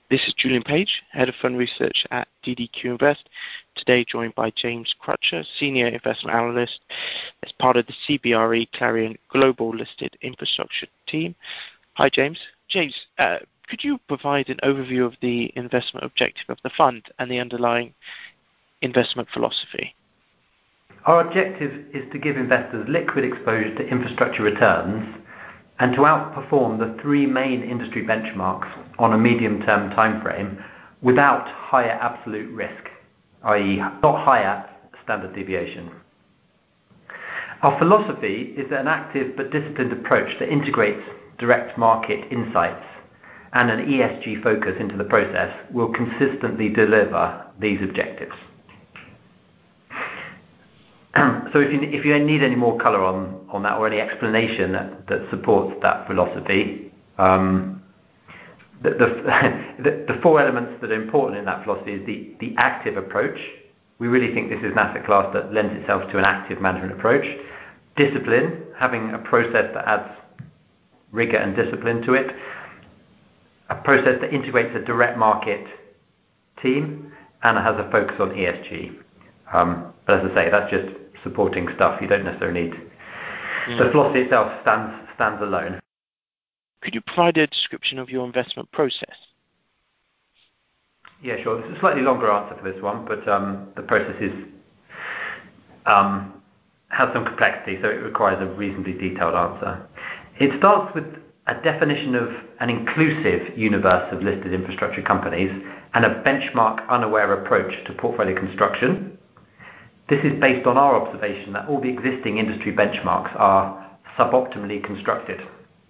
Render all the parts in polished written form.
This is Julian Page, Head of Fund Research at DDQ Invest. Today joined by James Crutcher, Senior Investment Analyst as part of the CBRE Clarion Global Listed Infrastructure team. Hi James. James, could you provide an overview of the investment objective of the fund and the underlying investment philosophy? Our objective is to give investors liquid exposure to infrastructure returns and to outperform the three main industry benchmarks on a medium-term time frame without higher absolute risk, i.e. not higher standard deviation. Our philosophy is an active but disciplined approach that integrates direct market insights and an ESG focus into the process will consistently deliver these objectives. So if you need any more colour on that or any explanation that supports that philosophy, the four elements that are important in that philosophy is the active approach. We really think this is an asset class that lends itself to an active management approach. Discipline, having a process that adds rigour and discipline to it. A process that integrates a direct market team and has a focus on ESG. But as I say, that's just supporting stuff. You don't necessarily need. The philosophy itself stands alone. Could you provide a description of your investment process? Yeah, sure. It's a slightly longer answer for this one, but the process has some complexity, so it requires a reasonably detailed answer. It starts with a definition of an inclusive universe of listed infrastructure companies and a benchmark unaware approach to portfolio construction. This is based on our observation that all the existing industry benchmarks are suboptimally constructed.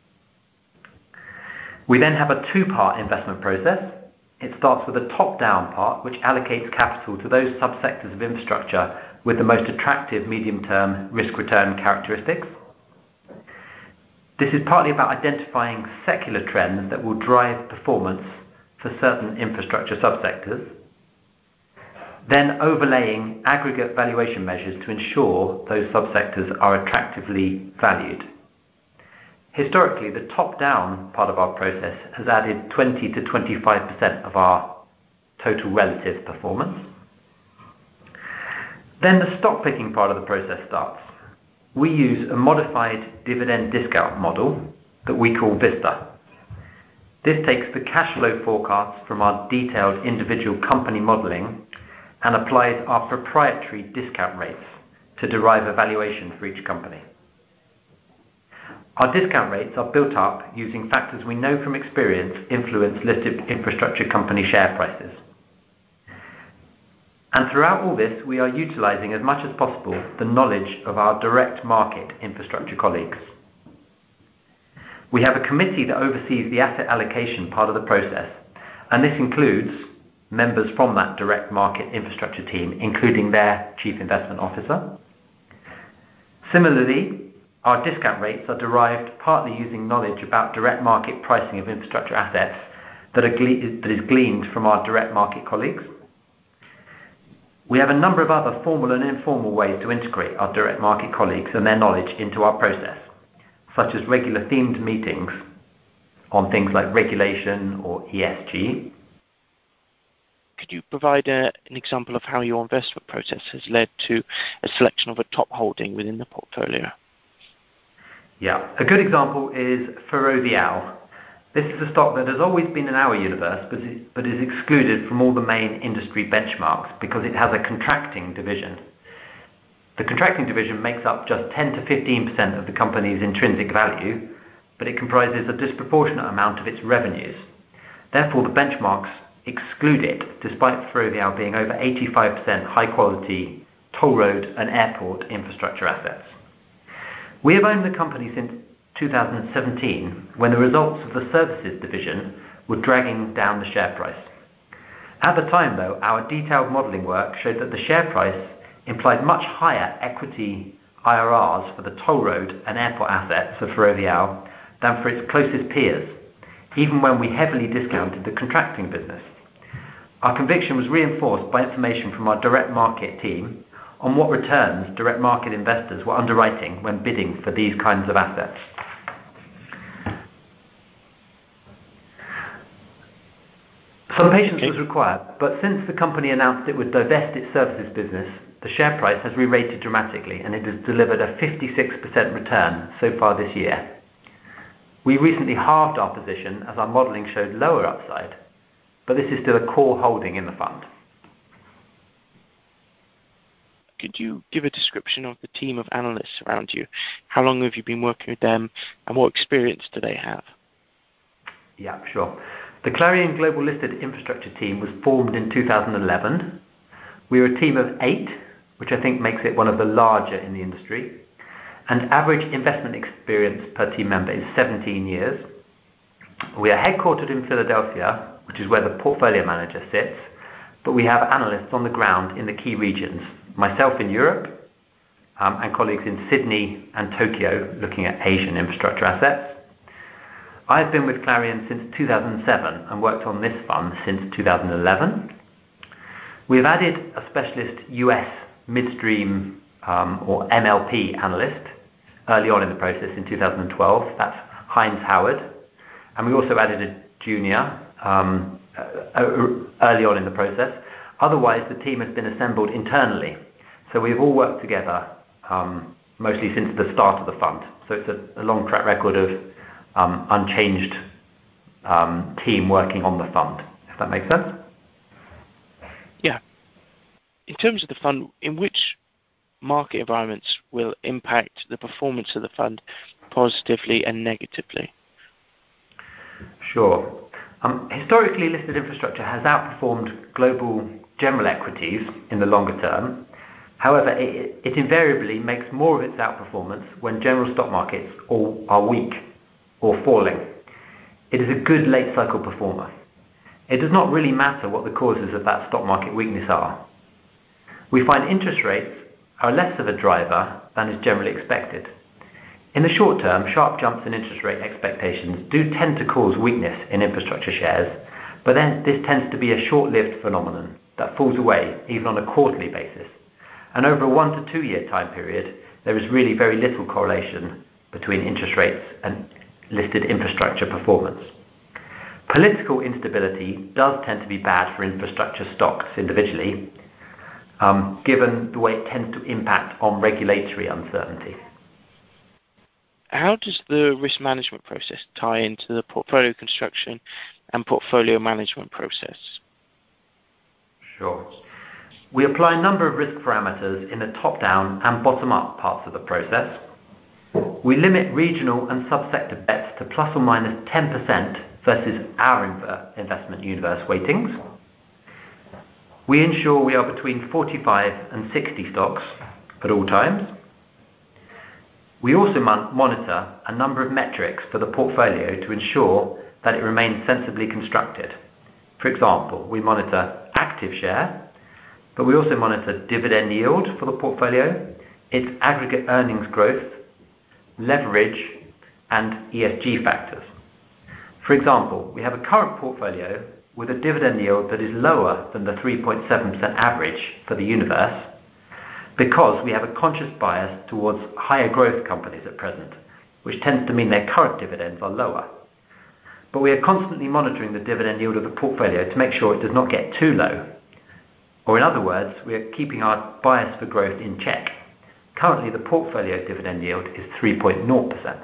We then have a two-part investment process. It starts with a top-down part, which allocates capital to those subsectors of infrastructure with the most attractive medium-term risk-return characteristics. This is partly about identifying secular trends that will drive performance for certain infrastructure subsectors, then overlaying aggregate valuation measures to ensure those subsectors are attractively valued. Historically, the top-down part of our process has added 20 to 25% of our total relative performance. Then the stock-picking part of the process starts. We use a modified dividend discount model that we call Vista. This takes the cash flow forecasts from our detailed individual company modelling and applies our proprietary discount rates to derive a valuation for each company. Our discount rates are built up using factors we know from experience influence listed infrastructure company share prices. And throughout all this, we are utilising as much as possible the knowledge of our direct market infrastructure colleagues. We have a committee that oversees the asset allocation part of the process, and this includes members from that direct market infrastructure team, including their chief investment officer. Similarly, our discount rates are derived partly using knowledge about direct market pricing of infrastructure assets that is gleaned from our direct market colleagues. We have a number of other formal and informal ways to integrate our direct market colleagues and their knowledge into our process, such as regular themed meetings on things like regulation or ESG. Could you provide an example of how your investment process has led to a selection of a top holding within the portfolio? Yeah, a good example is Ferrovial. This is a stock that has always been in our universe, but is excluded from all the main industry benchmarks because it has a contracting division. The contracting division makes up just 10 to 15% of the company's intrinsic value, but it comprises a disproportionate amount of its revenues. Therefore, the benchmarks exclude it, despite Ferrovial being over 85% high-quality toll road and airport infrastructure assets. We have owned the company since 2017, when the results of the services division were dragging down the share price. At the time, though, our detailed modelling work showed that the share price implied much higher equity IRRs for the toll road and airport assets of Ferrovial than for its closest peers, even when we heavily discounted the contracting business. Our conviction was reinforced by information from our direct market team on what returns direct market investors were underwriting when bidding for these kinds of assets. Some patience was required, but since the company announced it would divest its services business, the share price has re-rated dramatically and it has delivered a 56% return so far this year. We recently halved our position as our modelling showed lower upside, but this is still a core holding in the fund. Could you give a description of the team of analysts around you? How long have you been working with them and what experience do they have? Yeah, sure. The Clarion Global Listed Infrastructure team was formed in 2011. We were a team of 8, which I think makes it one of the larger in the industry. And average investment experience per team member is 17 years. We are headquartered in Philadelphia, which is where the portfolio manager sits, but we have analysts on the ground in the key regions, myself in Europe, and colleagues in Sydney and Tokyo looking at Asian infrastructure assets. I've been with Clarion since 2007 and worked on this fund since 2011. We've added a specialist US midstream or MLP analyst early on in the process in 2012. That's Heinz Howard. And we also added a junior early on in the process. Otherwise, the team has been assembled internally. So we've all worked together mostly since the start of the fund. So it's a long track record of unchanged team working on the fund, if that makes sense. Yeah. In terms of the fund, in which market environments will impact the performance of the fund positively and negatively? Sure. Historically, listed infrastructure has outperformed global general equities in the longer term. However, it invariably makes more of its outperformance when general stock markets are weak or falling. It is a good late cycle performer. It does not really matter what the causes of that stock market weakness are. We find interest rates are less of a driver than is generally expected. In the short term, sharp jumps in interest rate expectations do tend to cause weakness in infrastructure shares, but then this tends to be a short-lived phenomenon that falls away even on a quarterly basis. And over a 1 to 2 year time period, there is really very little correlation between interest rates and listed infrastructure performance. Political instability does tend to be bad for infrastructure stocks individually, given the way it tends to impact on regulatory uncertainty. How does the risk management process tie into the portfolio construction and portfolio management process? Sure. We apply a number of risk parameters in the top-down and bottom-up parts of the process. We limit regional and sub-sector bets to plus or minus 10% versus our investment universe weightings. We ensure we are between 45 and 60 stocks at all times. We also monitor a number of metrics for the portfolio to ensure that it remains sensibly constructed. For example, we monitor active share, but we also monitor dividend yield for the portfolio, its aggregate earnings growth, leverage, and ESG factors. For example, we have a current portfolio with a dividend yield that is lower than the 3.7% average for the universe because we have a conscious bias towards higher growth companies at present, which tends to mean their current dividends are lower. But we are constantly monitoring the dividend yield of the portfolio to make sure it does not get too low. Or in other words, we are keeping our bias for growth in check. Currently, the portfolio dividend yield is 3.0%.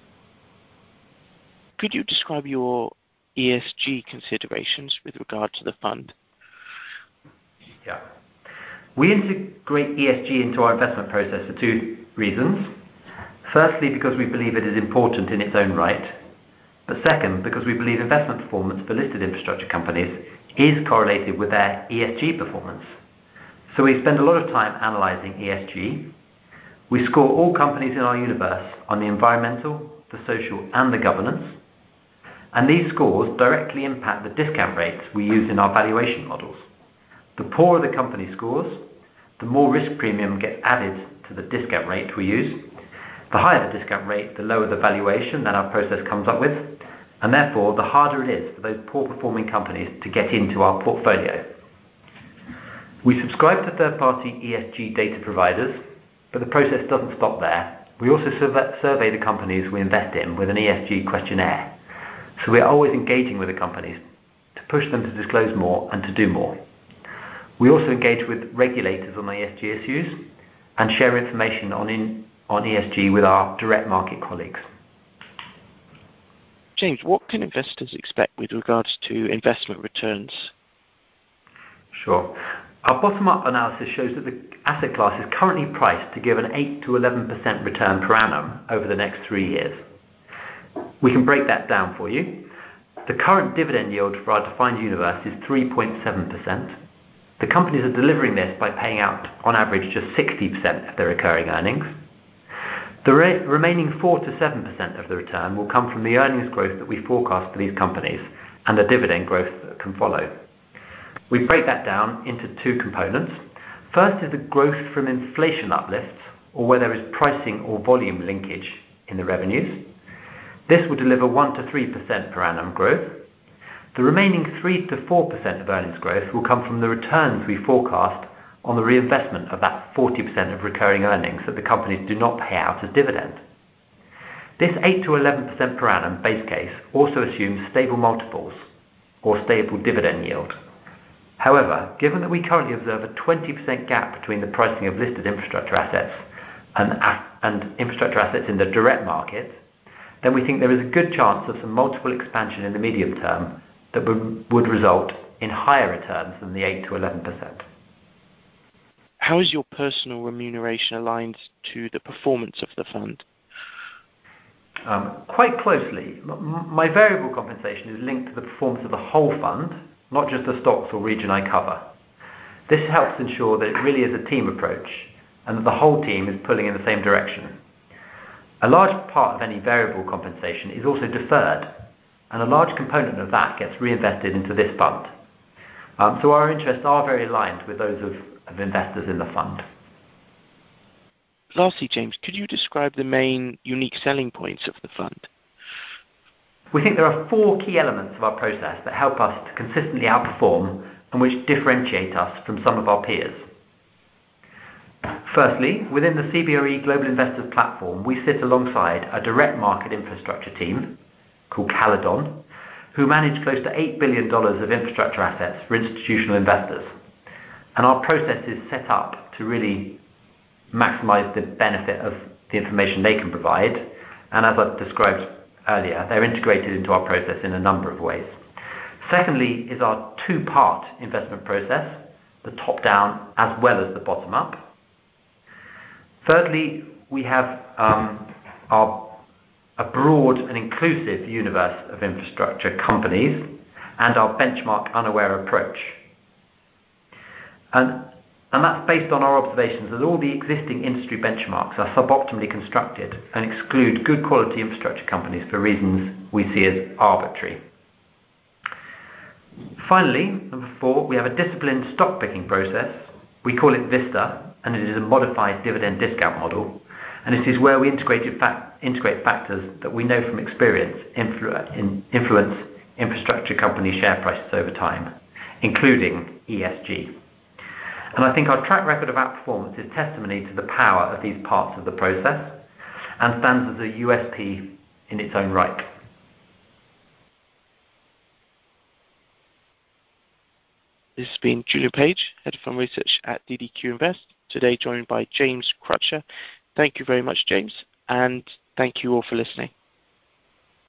Could you describe your ESG considerations with regard to the fund? Yeah. We integrate ESG into our investment process for 2 reasons. Firstly, because we believe it is important in its own right. But second, because we believe investment performance for listed infrastructure companies is correlated with their ESG performance. So we spend a lot of time analysing ESG. We score all companies in our universe on the environmental, the social and the governance. And these scores directly impact the discount rates we use in our valuation models. The poorer the company scores, the more risk premium gets added to the discount rate we use. The higher the discount rate, the lower the valuation that our process comes up with, and therefore the harder it is for those poor performing companies to get into our portfolio. We subscribe to third-party ESG data providers, but the process doesn't stop there. We also survey the companies we invest in with an ESG questionnaire. So we are always engaging with the companies to push them to disclose more and to do more. We also engage with regulators on ESG issues and share information on ESG with our direct market colleagues. James, what can investors expect with regards to investment returns? Sure. Our bottom-up analysis shows that the asset class is currently priced to give an 8 to 11% return per annum over the next 3 years. We can break that down for you. The current dividend yield for our defined universe is 3.7%. The companies are delivering this by paying out, on average, just 60% of their recurring earnings. The remaining 4 to 7% of the return will come from the earnings growth that we forecast for these companies and the dividend growth that can follow. We break that down into 2 components. First is the growth from inflation uplifts, or where there is pricing or volume linkage in the revenues. This will deliver 1 to 3% per annum growth. The remaining 3 to 4% of earnings growth will come from the returns we forecast on the reinvestment of that 40% of recurring earnings that the companies do not pay out as dividend. This 8 to 11% per annum base case also assumes stable multiples or stable dividend yield. However, given that we currently observe a 20% gap between the pricing of listed infrastructure assets and infrastructure assets in the direct market, then we think there is a good chance of some multiple expansion in the medium term that would result in higher returns than the 8 to 11%. How is your personal remuneration aligned to the performance of the fund? Quite closely. My variable compensation is linked to the performance of the whole fund, not just the stocks or region I cover. This helps ensure that it really is a team approach and that the whole team is pulling in the same direction. A large part of any variable compensation is also deferred, and a large component of that gets reinvested into this fund. So our interests are very aligned with those of investors in the fund. Lastly, James, could you describe the main unique selling points of the fund? We think there are 4 key elements of our process that help us to consistently outperform and which differentiate us from some of our peers. Firstly, within the CBRE Global Investors platform, we sit alongside a direct market infrastructure team called Caledon, who manage close to $8 billion of infrastructure assets for institutional investors. And our process is set up to really maximize the benefit of the information they can provide. And as I've described earlier, they're integrated into our process in a number of ways. Secondly is our 2-part investment process, the top-down as well as the bottom-up. Thirdly, we have a broad and inclusive universe of infrastructure companies and our benchmark unaware approach. And that's based on our observations that all the existing industry benchmarks are suboptimally constructed and exclude good quality infrastructure companies for reasons we see as arbitrary. Finally, number 4, we have a disciplined stock picking process. We call it Vista, and it is a modified dividend discount model. And it is where we integrate factors that we know from experience influence infrastructure company share prices over time, including ESG. And I think our track record of outperformance is testimony to the power of these parts of the process and stands as a USP in its own right. This has been Julian Page, Head of Fund Research at DDQ Invest, today joined by James Crutcher. Thank you very much, James, and thank you all for listening.